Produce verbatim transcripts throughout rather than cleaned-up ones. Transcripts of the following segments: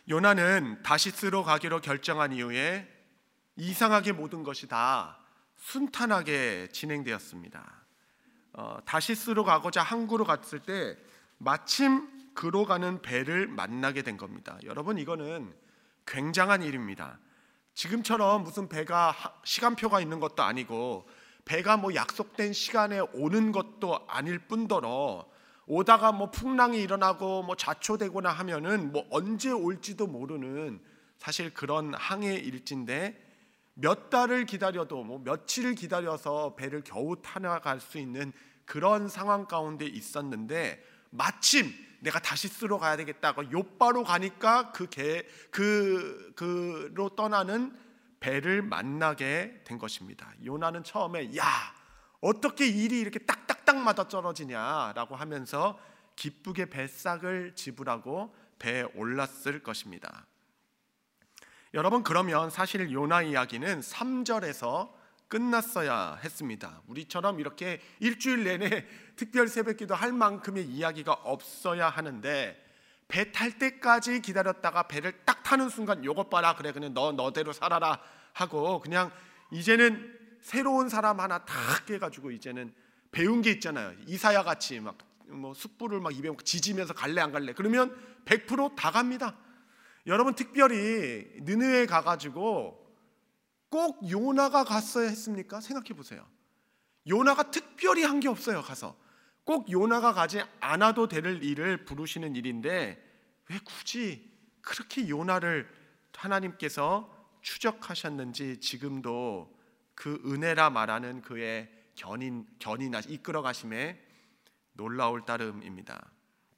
요나는 다시스로 가기로 결정한 이후에 이상하게 모든 것이 다 순탄하게 진행되었습니다. 어, 다시스로 가고자 항구로 갔을 때 마침 그로 가는 배를 만나게 된 겁니다. 여러분, 이거는 굉장한 일입니다. 지금처럼 무슨 배가 시간표가 있는 것도 아니고 배가 뭐 약속된 시간에 오는 것도 아닐 뿐더러 오다가 뭐 풍랑이 일어나고 뭐 좌초되거나 하면은 뭐 언제 올지도 모르는 사실 그런 항해 일지인데, 몇 달을 기다려도 뭐 며칠을 기다려서 배를 겨우 타나갈 수 있는 그런 상황 가운데 있었는데, 마침 내가 다시스로 가야 되겠다고 요바로 가니까 그 개, 그, 그로 떠나는 배를 만나게 된 것입니다. 요나는 처음에 야, 어떻게 일이 이렇게 딱딱딱 맞아 떨어지냐라고 하면서 기쁘게 뱃삭을 지불하고 배에 올랐을 것입니다. 여러분, 그러면 사실 요나 이야기는 삼 절에서 끝났어야 했습니다. 우리처럼 이렇게 일주일 내내 특별 새벽기도 할 만큼의 이야기가 없어야 하는데, 배 탈 때까지 기다렸다가 배를 딱 타는 순간 요것 봐라, 그래 그냥 너 너대로 살아라 하고 그냥 이제는 새로운 사람 하나 탁 해가지고 이제는 배운 게 있잖아요. 이사야 같이 막 뭐 숯불을 막 입에 지지면서 갈래 안 갈래 그러면 백 퍼센트 다 갑니다. 여러분, 특별히 느느웨에 가가지고 꼭 요나가 갔어야 했습니까? 생각해 보세요. 요나가 특별히 한 게 없어요. 가서 꼭 요나가 가지 않아도 될 일을 부르시는 일인데 왜 굳이 그렇게 요나를 하나님께서 추적하셨는지 지금도 그 은혜라 말하는 그의 견인, 견인하 이끌어 가심에 놀라울 따름입니다.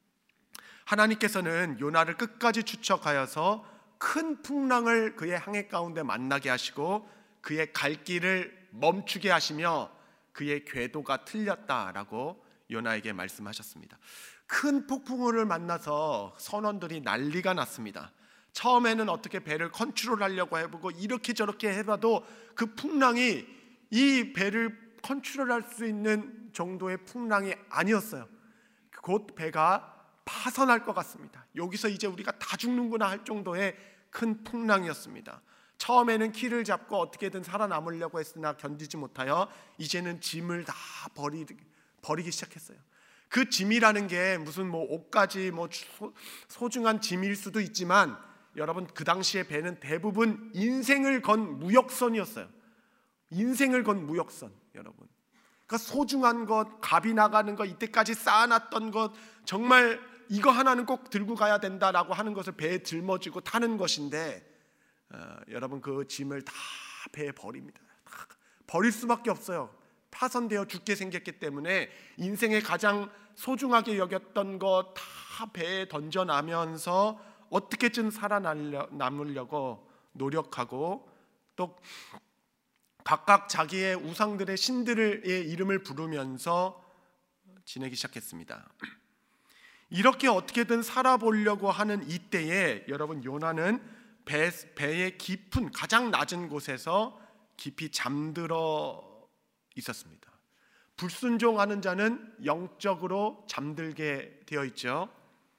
하나님께서는 요나를 끝까지 추적하여서 큰 풍랑을 그의 항해 가운데 만나게 하시고 그의 갈 길을 멈추게 하시며 그의 궤도가 틀렸다라고 요나에게 말씀하셨습니다. 큰 폭풍우를 만나서 선원들이 난리가 났습니다. 처음에는 어떻게 배를 컨트롤하려고 해보고 이렇게 저렇게 해봐도 그 풍랑이 이 배를 컨트롤할 수 있는 정도의 풍랑이 아니었어요. 곧 배가 파선할 것 같습니다. 여기서 이제 우리가 다 죽는구나 할 정도의 큰 풍랑이었습니다. 처음에는 키를 잡고 어떻게든 살아남으려고 했으나 견디지 못하여 이제는 짐을 다 버리, 버리기 시작했어요. 그 짐이라는 게 무슨 뭐 옷까지 뭐 소, 소중한 짐일 수도 있지만, 여러분, 그 당시에 배는 대부분 인생을 건 무역선이었어요. 인생을 건 무역선, 여러분. 그러니까 소중한 것, 값이 나가는 것, 이때까지 쌓아놨던 것, 정말 이거 하나는 꼭 들고 가야 된다라고 하는 것을 배에 짊어지고 타는 것인데, 어, 여러분, 그 짐을 다 배에 버립니다. 다 버릴 수밖에 없어요. 파선되어 죽게 생겼기 때문에 인생에 가장 소중하게 여겼던 것 다 배에 던져나면서 어떻게든 살아남으려고 노력하고, 또 각각 자기의 우상들의 신들의 이름을 부르면서 지내기 시작했습니다. 이렇게 어떻게든 살아보려고 하는 이때에 여러분, 요나는 배, 배의 깊은 가장 낮은 곳에서 깊이 잠들어 있었습니다. 불순종하는 자는 영적으로 잠들게 되어 있죠.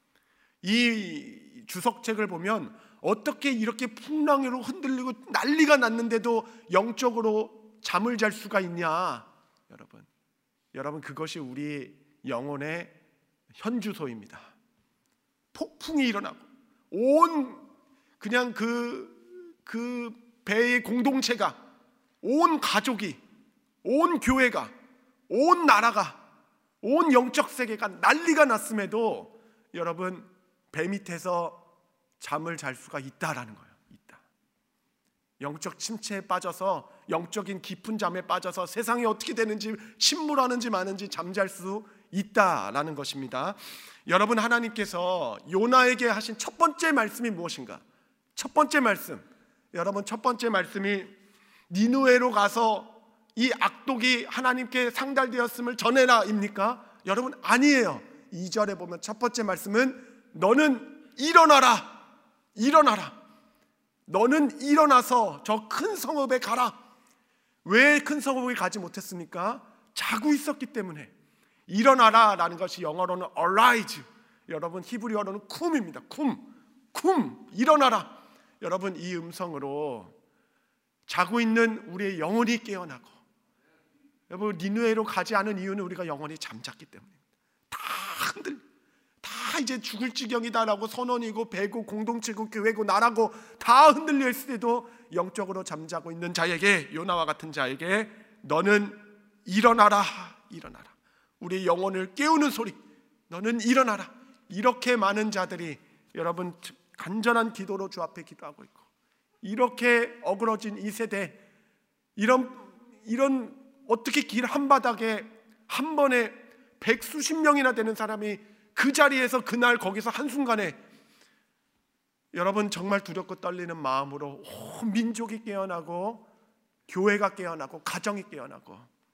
이 주석책을 보면 어떻게 이렇게 풍랑으로 흔들리고 난리가 났는데도 영적으로 잠을 잘 수가 있냐, 여러분. 여러분, 그것이 우리 영혼의 현주소입니다. 폭풍이 일어나고 온 그냥 그, 그 배의 공동체가, 온 가족이, 온 교회가, 온 나라가, 온 영적 세계가 난리가 났음에도 여러분, 배 밑에서 잠을 잘 수가 있다라는 거예요. 있다. 영적 침체에 빠져서, 영적인 깊은 잠에 빠져서 세상이 어떻게 되는지, 침몰하는지 마는지 잠잘 수 있다라는 것입니다. 여러분, 하나님께서 요나에게 하신 첫 번째 말씀이 무엇인가? 첫 번째 말씀, 여러분, 첫 번째 말씀이 니느웨로 가서 이 악독이 하나님께 상달되었음을 전해라 입니까? 여러분, 아니에요. 이 절에 보면 첫 번째 말씀은 너는 일어나라, 일어나라. 너는 일어나서 저 큰 성읍에 가라. 왜 큰 성읍에 가지 못했습니까? 자고 있었기 때문에. 일어나라 라는 것이 영어로는 arise, 여러분 히브리어로는 쿰입니다. 쿰, 쿰 일어나라. 여러분, 이 음성으로 자고 있는 우리의 영혼이 깨어나고, 여러분, 니느웨로 가지 않은 이유는 우리가 영혼이 잠잤기 때문입니다. 다 흔들, 다 이제 죽을 지경이다라고 선언이고 배고 공동체고 교회고 나라고 다 흔들려 있을 때도 영적으로 잠자고 있는 자에게, 요나와 같은 자에게 너는 일어나라, 일어나라. 우리의 영혼을 깨우는 소리, 너는 일어나라. 이렇게 많은 자들이 여러분 간절한 기도로 주 앞에 기도하고 있고, 이렇게 어그러진 이 세대, 이런 이런 어떻게 길 한바닥에 한 번에 백수십 명이나 되는 사람이 그 자리에서 그날 거기서 한순간에, 여러분 정말 두렵고 떨리는 마음으로 온 민족이 깨어나고 교회가 깨어나고 가정이 깨어나고,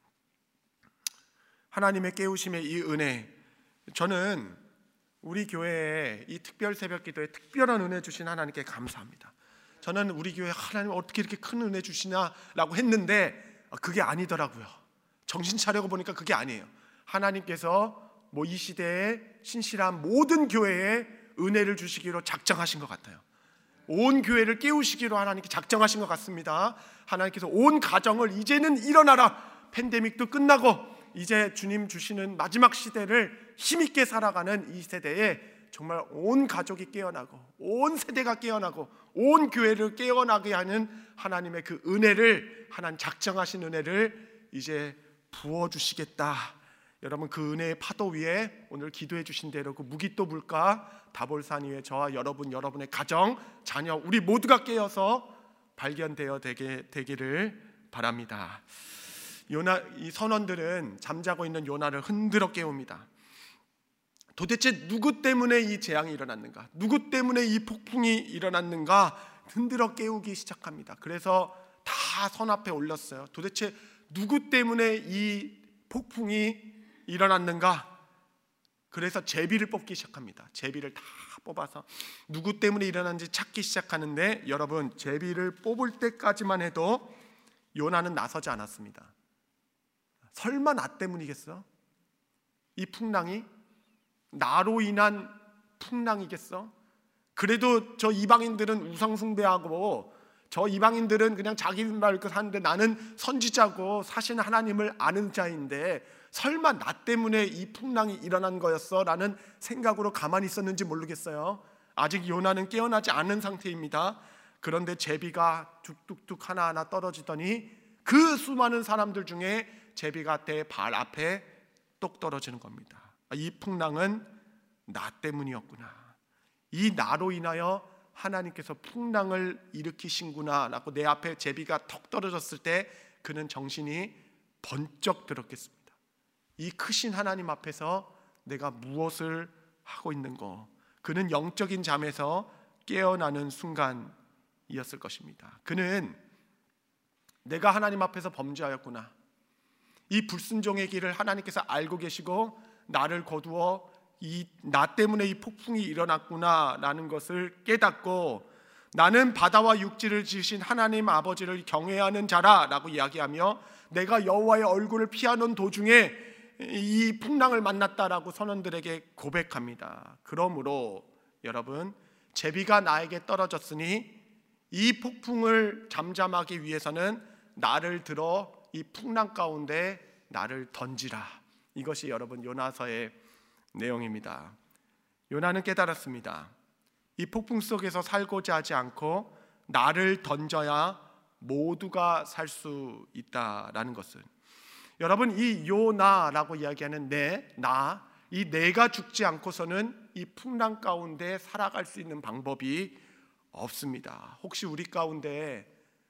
하나님의 깨우심의 이 은혜, 저는 우리 교회에 이 특별 새벽 기도에 특별한 은혜 주신 하나님께 감사합니다. 저는 우리 교회 하나님 어떻게 이렇게 큰 은혜 주시냐라고 했는데 그게 아니더라고요. 정신 차려고 보니까 그게 아니에요. 하나님께서 뭐 이 시대에 신실한 모든 교회에 은혜를 주시기로 작정하신 것 같아요. 온 교회를 깨우시기로 하나님께 작정하신 것 같습니다. 하나님께서 온 가정을 이제는 일어나라, 팬데믹도 끝나고 이제 주님 주시는 마지막 시대를 힘있게 살아가는 이 세대에 정말 온 가족이 깨어나고 온 세대가 깨어나고 온 교회를 깨어나게 하는 하나님의 그 은혜를, 하나님 작정하신 은혜를 이제 부어주시겠다. 여러분, 그 은혜의 파도 위에 오늘 기도해 주신 대로 그 무기또 물가 다볼산 위에 저와 여러분, 여러분의 가정, 자녀, 우리 모두가 깨어서 발견되어 되게, 되기를 바랍니다. 요나, 이 선원들은 잠자고 있는 요나를 흔들어 깨웁니다. 도대체 누구 때문에 이 재앙이 일어났는가? 누구 때문에 이 폭풍이 일어났는가? 흔들어 깨우기 시작합니다. 그래서 다 선 앞에 올렸어요. 도대체 누구 때문에 이 폭풍이 일어났는가? 그래서 제비를 뽑기 시작합니다. 제비를 다 뽑아서 누구 때문에 일어났는지 찾기 시작하는데, 여러분, 제비를 뽑을 때까지만 해도 요나는 나서지 않았습니다. 설마 나 때문이겠어? 이 풍랑이 나로 인한 풍랑이겠어? 그래도 저 이방인들은 우상숭배하고 저 이방인들은 그냥 자기 말고 사는데 나는 선지자고 사실 하나님을 아는 자인데 설마 나 때문에 이 풍랑이 일어난 거였어? 라는 생각으로 가만히 있었는지 모르겠어요. 아직 요나는 깨어나지 않은 상태입니다. 그런데 제비가 뚝뚝뚝 하나하나 떨어지더니 그 수많은 사람들 중에 제비가 대 발 앞에 똑 떨어지는 겁니다. 이 풍랑은 나 때문이었구나. 이 나로 인하여 하나님께서 풍랑을 일으키신구나 라고 내 앞에 제비가 턱 떨어졌을 때 그는 정신이 번쩍 들었겠습니다. 이 크신 하나님 앞에서 내가 무엇을 하고 있는 거, 그는 영적인 잠에서 깨어나는 순간이었을 것입니다. 그는 내가 하나님 앞에서 범죄하였구나, 이 불순종의 길을 하나님께서 알고 계시고 나를 거두어 이 나 때문에 이 폭풍이 일어났구나 라는 것을 깨닫고, 나는 바다와 육지를 지으신 하나님 아버지를 경외하는 자라 라고 이야기하며 내가 여호와의 얼굴을 피하는 도중에 이 풍랑을 만났다라고 선원들에게 고백합니다. 그러므로 여러분, 제비가 나에게 떨어졌으니 이 폭풍을 잠잠하기 위해서는 나를 들어 이 풍랑 가운데 나를 던지라. 이것이 여러분 요나서의 내용입니다. 요나는 깨달았습니다. 이 폭풍 속에서 살고자 하지 않고 나를 던져야 모두가 살 수 있다라는 것은, 여러분, 이 요나라고 이야기하는 내, 나, 이 내가 죽지 않고서는 이 풍랑 가운데 살아갈 수 있는 방법이 없습니다. 혹시 우리 가운데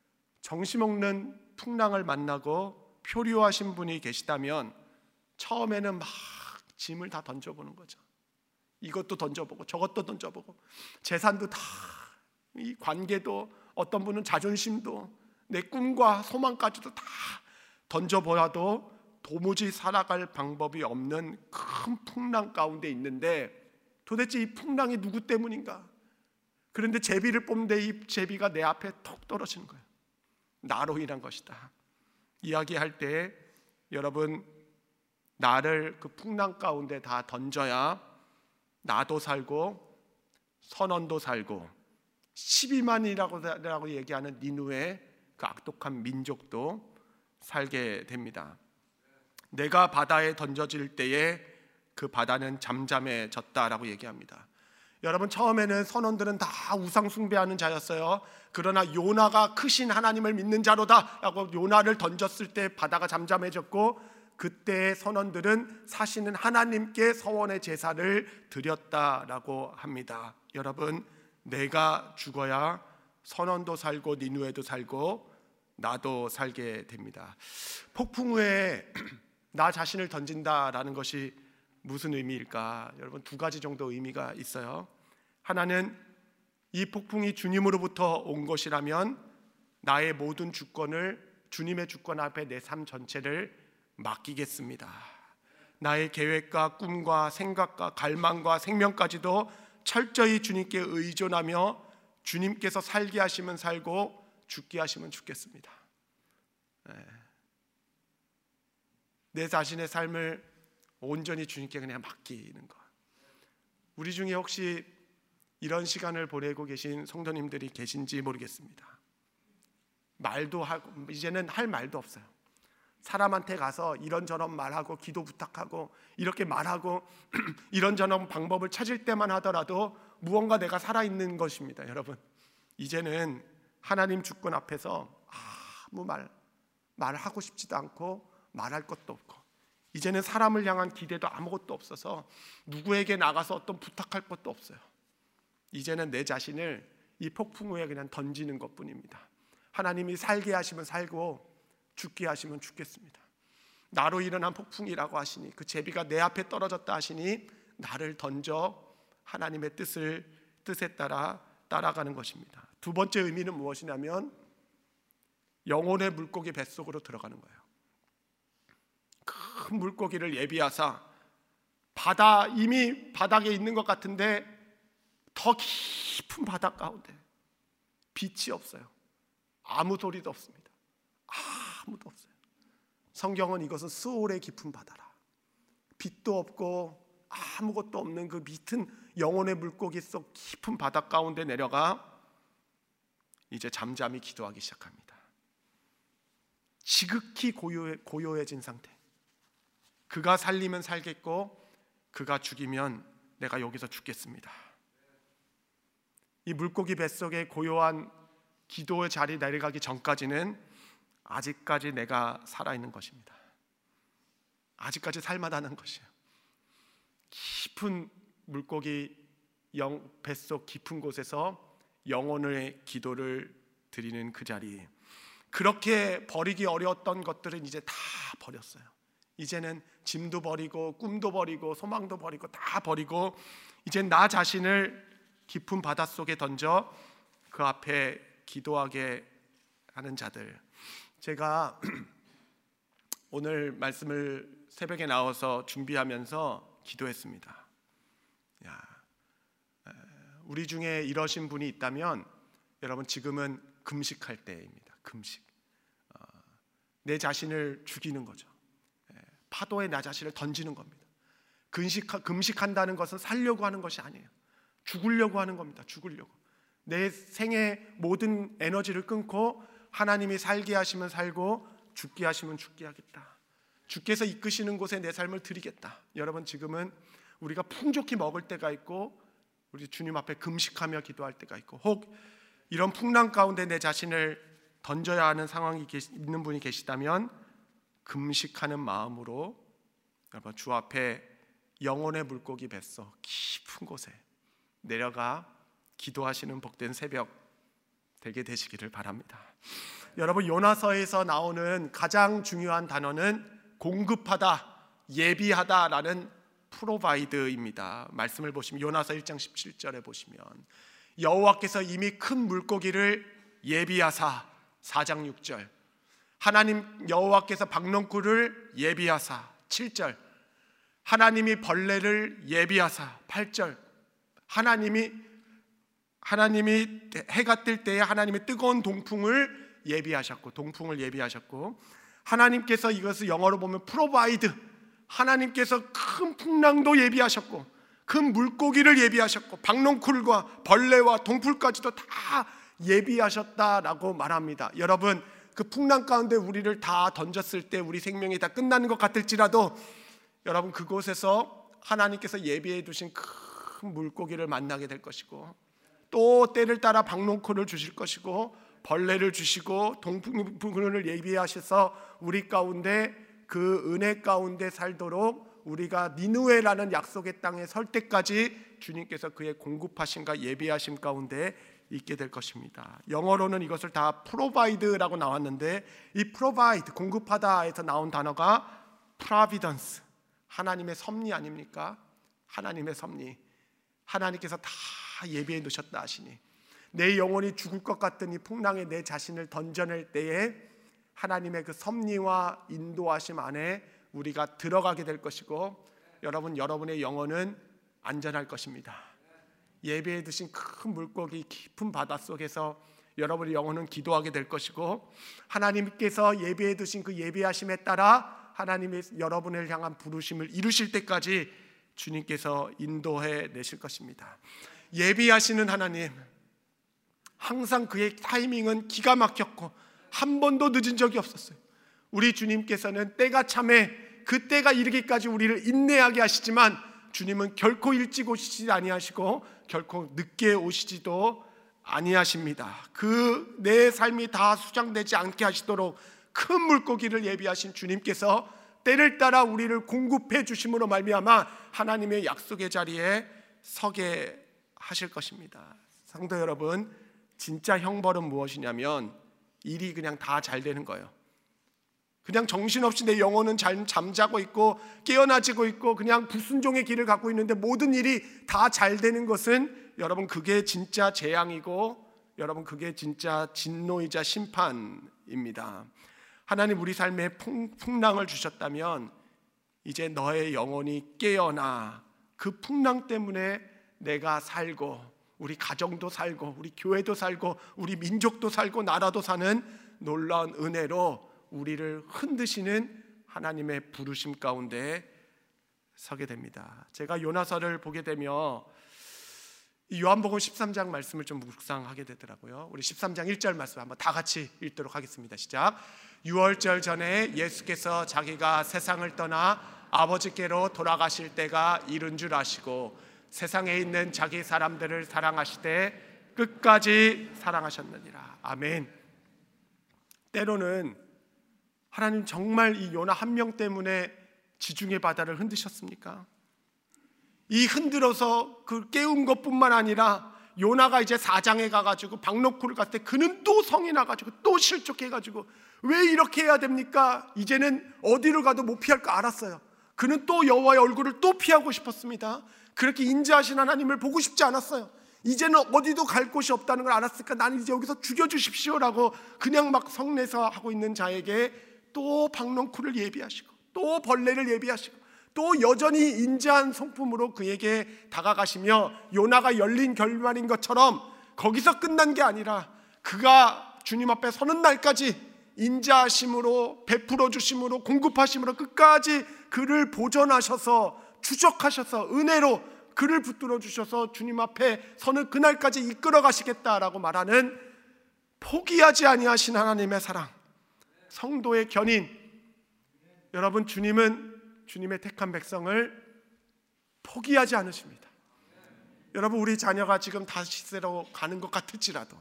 정신없는 풍랑을 만나고 표류하신 분이 계시다면 처음에는 막 짐을 다 던져보는 거죠. 이것도 던져보고 저것도 던져보고 재산도 다, 이 관계도, 어떤 분은 자존심도, 내 꿈과 소망까지도 다 던져보아도 도무지 살아갈 방법이 없는 큰 풍랑 가운데 있는데 도대체 이 풍랑이 누구 때문인가? 그런데 제비를 뽑는데 이 제비가 내 앞에 톡 떨어지는 거예요. 나로 인한 것이다. 이야기할 때 여러분, 나를 그 풍랑 가운데 다 던져야 나도 살고 선원도 살고 십이만이라고 얘기하는 니누의 그 악독한 민족도 살게 됩니다. 내가 바다에 던져질 때에 그 바다는 잠잠해졌다라고 얘기합니다. 여러분, 처음에는 선원들은 다 우상 숭배하는 자였어요. 그러나 요나가 크신 하나님을 믿는 자로다 라고 요나를 던졌을 때 바다가 잠잠해졌고, 그때 선원들은 사시는 하나님께 서원의 제사를 드렸다라고 합니다. 여러분, 내가 죽어야 선원도 살고 니누에도 살고 나도 살게 됩니다. 폭풍 후에 나 자신을 던진다라는 것이 무슨 의미일까? 여러분, 두 가지 정도 의미가 있어요. 하나는 이 폭풍이 주님으로부터 온 것이라면 나의 모든 주권을 주님의 주권 앞에 내 삶 전체를 맡기겠습니다. 나의 계획과 꿈과 생각과 갈망과 생명까지도 철저히 주님께 의존하며 주님께서 살게 하시면 살고 죽게 하시면 죽겠습니다. 네. 내 자신의 삶을 온전히 주님께 그냥 맡기는 것. 우리 중에 혹시 이런 시간을 보내고 계신 성도님들이 계신지 모르겠습니다. 말도 하고 이제는 할 말도 없어요. 사람한테 가서 이런저런 말하고 기도 부탁하고 이렇게 말하고 이런저런 방법을 찾을 때만 하더라도 무언가 내가 살아있는 것입니다. 여러분, 이제는 하나님 주권 앞에서 아무 말 말하고 싶지도 않고 말할 것도 없고, 이제는 사람을 향한 기대도 아무것도 없어서 누구에게 나가서 어떤 부탁할 것도 없어요. 이제는 내 자신을 이 폭풍 후에 그냥 던지는 것뿐입니다. 하나님이 살게 하시면 살고 죽게 하시면 죽겠습니다. 나로 일어난 폭풍이라고 하시니, 그 제비가 내 앞에 떨어졌다 하시니 나를 던져 하나님의 뜻을 뜻에 따라 따라가는 것입니다. 두 번째 의미는 무엇이냐면 영혼의 물고기 뱃속으로 들어가는 거예요. 큰 물고기를 예비하사, 바다 이미 바닥에 있는 것 같은데 더 깊은 바다 가운데 빛이 없어요. 아무 소리도 없습니다. 아무도 없어요. 성경은 이것은 스올의 깊은 바다라, 빛도 없고 아무것도 없는 그 밑은 영혼의 물고기 속 깊은 바다 가운데 내려가 이제 잠잠히 기도하기 시작합니다. 지극히 고요해, 고요해진 상태. 그가 살리면 살겠고 그가 죽이면 내가 여기서 죽겠습니다. 이 물고기 뱃속에 고요한 기도의 자리 내려가기 전까지는 아직까지 내가 살아있는 것입니다. 아직까지 살만하는 것이에요. 깊은 물고기 영, 뱃속 깊은 곳에서 영혼의 기도를 드리는 그 자리, 그렇게 버리기 어려웠던 것들은 이제 다 버렸어요. 이제는 짐도 버리고 꿈도 버리고 소망도 버리고 다 버리고 이제 나 자신을 깊은 바닷속에 던져 그 앞에 기도하게 하는 자들. 제가 오늘 말씀을 새벽에 나와서 준비하면서 기도했습니다. 야, 우리 중에 이러신 분이 있다면 여러분, 지금은 금식할 때입니다. 금식. 어, 내 자신을 죽이는 거죠. 파도에 나 자신을 던지는 겁니다. 금식, 금식한다는 것은 살려고 하는 것이 아니에요. 죽으려고 하는 겁니다. 죽으려고. 내 생의 모든 에너지를 끊고 하나님이 살게 하시면 살고 죽게 하시면 죽게 하겠다. 주께서 이끄시는 곳에 내 삶을 드리겠다. 여러분, 지금은 우리가 풍족히 먹을 때가 있고 우리 주님 앞에 금식하며 기도할 때가 있고, 혹 이런 풍랑 가운데 내 자신을 던져야 하는 상황이 있는 분이 계시다면 금식하는 마음으로 여러분, 주 앞에 영혼의 물고기 뱃속 깊은 곳에 내려가 기도하시는 복된 새벽 되게 되시기를 바랍니다. 여러분, 요나서에서 나오는 가장 중요한 단어는 공급하다, 예비하다라는 프로바이드입니다. 말씀을 보시면 요나서 일 장 십칠 절에 보시면 여호와께서 이미 큰 물고기를 예비하사, 사 장 육 절, 하나님 여호와께서 박농쿨을 예비하사, 칠 절, 하나님이 벌레를 예비하사, 팔 절, 하나님이 하나님이 해가 뜰 때에 하나님의 뜨거운 동풍을 예비하셨고, 동풍을 예비하셨고, 하나님께서 이것을 영어로 보면 프로바이드, 하나님께서 큰 풍랑도 예비하셨고, 큰 물고기를 예비하셨고 박농쿨과 벌레와 동풀까지도 다 예비하셨다라고 말합니다. 여러분, 그 풍랑 가운데 우리를 다 던졌을 때 우리 생명이 다 끝나는 것 같을지라도 여러분, 그곳에서 하나님께서 예비해 두신 큰 물고기를 만나게 될 것이고, 또 때를 따라 박농쿨을 주실 것이고 벌레를 주시고 동풀을 예비하셔서 우리 가운데 그 은혜 가운데 살도록 우리가 니느웨라는 약속의 땅에 설 때까지 주님께서 그의 공급하심과 예비하심 가운데 있게 될 것입니다. 영어로는 이것을 다 provide라고 나왔는데, 이 provide, 공급하다에서 나온 단어가 providence, 하나님의 섭리 아닙니까? 하나님의 섭리. 하나님께서 다 예비해 놓으셨다 하시니, 내 영혼이 죽을 것 같던 이 풍랑에 내 자신을 던져낼 때에 하나님의 그 섭리와 인도하심 안에 우리가 들어가게 될 것이고, 여러분, 여러분의 영혼은 안전할 것입니다. 예배해 두신 큰 물고기 깊은 바닷속에서 여러분의 영혼은 기도하게 될 것이고, 하나님께서 예배해 두신 그 예배하심에 따라 하나님의 여러분을 향한 부르심을 이루실 때까지 주님께서 인도해 내실 것입니다. 예비하시는 하나님, 항상 그의 타이밍은 기가 막혔고 한 번도 늦은 적이 없었어요. 우리 주님께서는 때가 참에 그 때가 이르기까지 우리를 인내하게 하시지만, 주님은 결코 일찍 오시지 아니하시고 결코 늦게 오시지도 아니하십니다. 그 내 삶이 다 수장되지 않게 하시도록 큰 물고기를 예비하신 주님께서 때를 따라 우리를 공급해 주심으로 말미암아 하나님의 약속의 자리에 서게 하실 것입니다. 성도 여러분, 진짜 형벌은 무엇이냐면 일이 그냥 다 잘 되는 거예요. 그냥 정신없이 내 영혼은 잘 잠자고 있고 깨어나지고 있고 그냥 불순종의 길을 갖고 있는데 모든 일이 다 잘 되는 것은, 여러분, 그게 진짜 재앙이고 여러분, 그게 진짜 진노이자 심판입니다. 하나님 우리 삶에 풍랑을 주셨다면 이제 너의 영혼이 깨어나 그 풍랑 때문에 내가 살고 우리 가정도 살고 우리 교회도 살고 우리 민족도 살고 나라도 사는 놀라운 은혜로 우리를 흔드시는 하나님의 부르심 가운데 서게 됩니다. 제가 요나서를 보게 되며 이 요한복음 십삼 장 말씀을 좀 묵상하게 되더라고요. 우리 십삼 장 일 절 말씀 한번 다 같이 읽도록 하겠습니다. 시작. 유월절 전에 예수께서 자기가 세상을 떠나 아버지께로 돌아가실 때가 이른 줄 아시고 세상에 있는 자기 사람들을 사랑하시되 끝까지 사랑하셨느니라. 아멘. 때로는 하나님 정말 이 요나 한 명 때문에 지중해 바다를 흔드셨습니까? 이 흔들어서 그 깨운 것뿐만 아니라 요나가 이제 사장에 가가지고 박노쿨을 갔을 때 그는 또 성이 나가지고 또 실족해가지고 왜 이렇게 해야 됩니까? 이제는 어디로 가도 못 피할 거 알았어요. 그는 또 여호와의 얼굴을 또 피하고 싶었습니다. 그렇게 인자하신 하나님을 보고 싶지 않았어요. 이제는 어디도 갈 곳이 없다는 걸 알았으니까 나는 이제 여기서 죽여주십시오라고 그냥 막 성내서 하고 있는 자에게 또 박농쿨을 예비하시고 또 벌레를 예비하시고 또 여전히 인자한 성품으로 그에게 다가가시며, 요나가 열린 결말인 것처럼 거기서 끝난 게 아니라 그가 주님 앞에 서는 날까지 인자하심으로 베풀어 주심으로 공급하심으로 끝까지 그를 보존하셔서 추적하셔서 은혜로 그를 붙들어 주셔서 주님 앞에 서는 그날까지 이끌어 가시겠다라고 말하는 포기하지 아니하신 하나님의 사랑, 성도의 견인. 여러분, 주님은 주님의 택한 백성을 포기하지 않으십니다. 여러분, 우리 자녀가 지금 다시스로 가는 것 같을지라도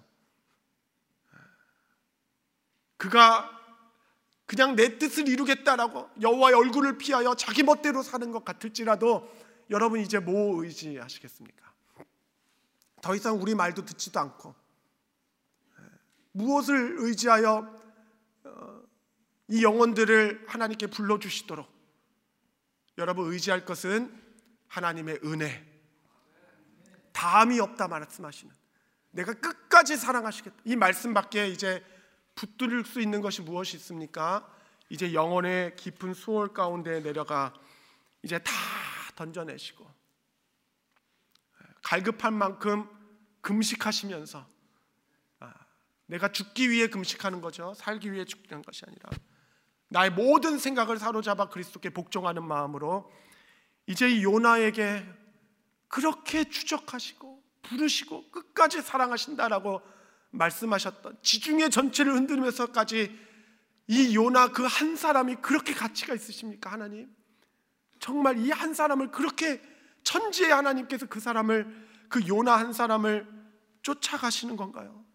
그가 그냥 내 뜻을 이루겠다라고 여호와의 얼굴을 피하여 자기 멋대로 사는 것 같을지라도 여러분, 이제 뭐 의지하시겠습니까? 더 이상 우리 말도 듣지도 않고 무엇을 의지하여 이 영혼들을 하나님께 불러주시도록 여러분 의지할 것은 하나님의 은혜, 다함이 없다 말씀하시는, 내가 끝까지 사랑하시겠다, 이 말씀밖에 이제 붙들 수 있는 것이 무엇이 있습니까? 이제 영혼의 깊은 수월 가운데 내려가 이제 다 던져내시고 갈급한 만큼 금식하시면서, 내가 죽기 위해 금식하는 거죠. 살기 위해 죽는 것이 아니라 나의 모든 생각을 사로잡아 그리스도께 복종하는 마음으로 이제 이 요나에게 그렇게 추적하시고 부르시고 끝까지 사랑하신다라고 말씀하셨던, 지중해 전체를 흔들면서까지 이 요나 그 한 사람이 그렇게 가치가 있으십니까? 하나님, 정말 이 한 사람을 그렇게, 천지의 하나님께서 그 사람을, 그 요나 한 사람을 쫓아가시는 건가요?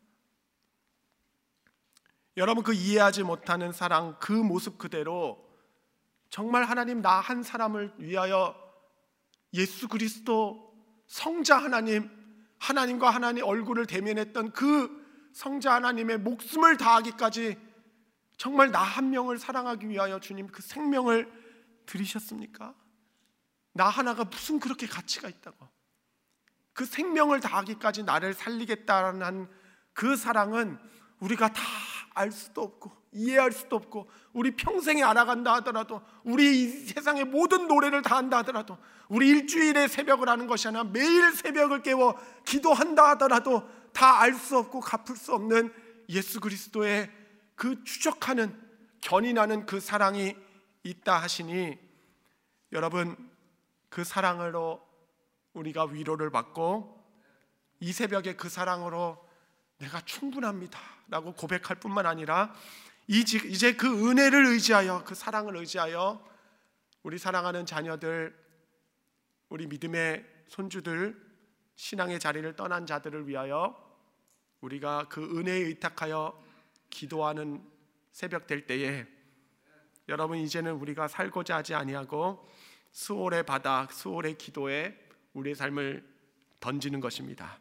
여러분, 그 이해하지 못하는 사랑, 그 모습 그대로 정말 하나님, 나 한 사람을 위하여 예수 그리스도 성자 하나님, 하나님과 하나님 얼굴을 대면했던 그 성자 하나님의 목숨을 다하기까지 정말 나 한 명을 사랑하기 위하여 주님 그 생명을 들이셨습니까? 나 하나가 무슨 그렇게 가치가 있다고, 그 생명을 다하기까지 나를 살리겠다는 그 사랑은 우리가 다 알 수도 없고 이해할 수도 없고, 우리 평생에 알아간다 하더라도, 우리 이 세상의 모든 노래를 다 한다 하더라도, 우리 일주일에 새벽을 하는 것이 아니라 매일 새벽을 깨워 기도한다 하더라도 다 알 수 없고 갚을 수 없는 예수 그리스도의 그 추적하는, 견인하는 그 사랑이 있다 하시니, 여러분, 그 사랑으로 우리가 위로를 받고 이 새벽에 그 사랑으로 내가 충분합니다 라고 고백할 뿐만 아니라 이제 그 은혜를 의지하여, 그 사랑을 의지하여 우리 사랑하는 자녀들, 우리 믿음의 손주들, 신앙의 자리를 떠난 자들을 위하여 우리가 그 은혜에 의탁하여 기도하는 새벽 될 때에, 여러분, 이제는 우리가 살고자 하지 아니하고 수월의 바다, 수월의 기도에 우리의 삶을 던지는 것입니다.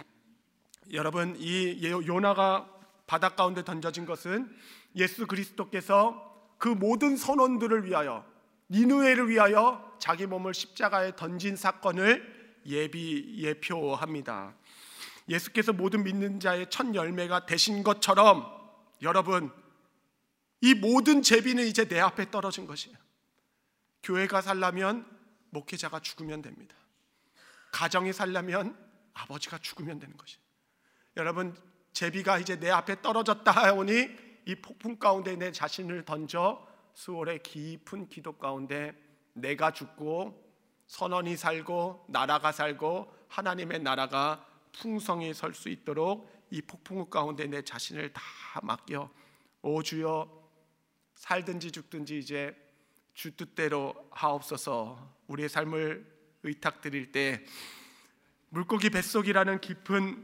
여러분, 이 요나가 바다 가운데 던져진 것은 예수 그리스도께서 그 모든 선원들을 위하여, 니느웨를 위하여 자기 몸을 십자가에 던진 사건을 예비 예표합니다. 예수께서 모든 믿는 자의 첫 열매가 되신 것처럼, 여러분, 이 모든 제비는 이제 내 앞에 떨어진 것이에요. 교회가 살려면 목회자가 죽으면 됩니다. 가정이 살려면 아버지가 죽으면 되는 것이에요. 여러분, 제비가 이제 내 앞에 떨어졌다 하오니 이 폭풍 가운데 내 자신을 던져 수월의 깊은 기도 가운데 내가 죽고 선원이 살고 나라가 살고 하나님의 나라가 풍성히 설 수 있도록 이 폭풍 가운데 내 자신을 다 맡겨, 오 주여, 살든지 죽든지 이제 주 뜻대로 하옵소서. 우리의 삶을 의탁드릴 때 물고기 뱃속이라는 깊은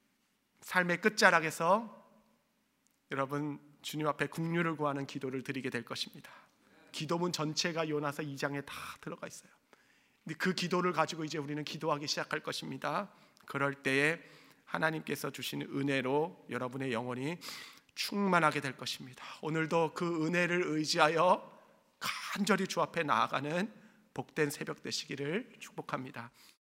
삶의 끝자락에서 여러분, 주님 앞에 긍휼을 구하는 기도를 드리게 될 것입니다. 기도문 전체가 요나서 이 장에 다 들어가 있어요. 근데 그 기도를 가지고 이제 우리는 기도하기 시작할 것입니다. 그럴 때에 하나님께서 주시는 은혜로 여러분의 영혼이 충만하게 될 것입니다. 오늘도 그 은혜를 의지하여 간절히 주 앞에 나아가는 복된 새벽 되시기를 축복합니다.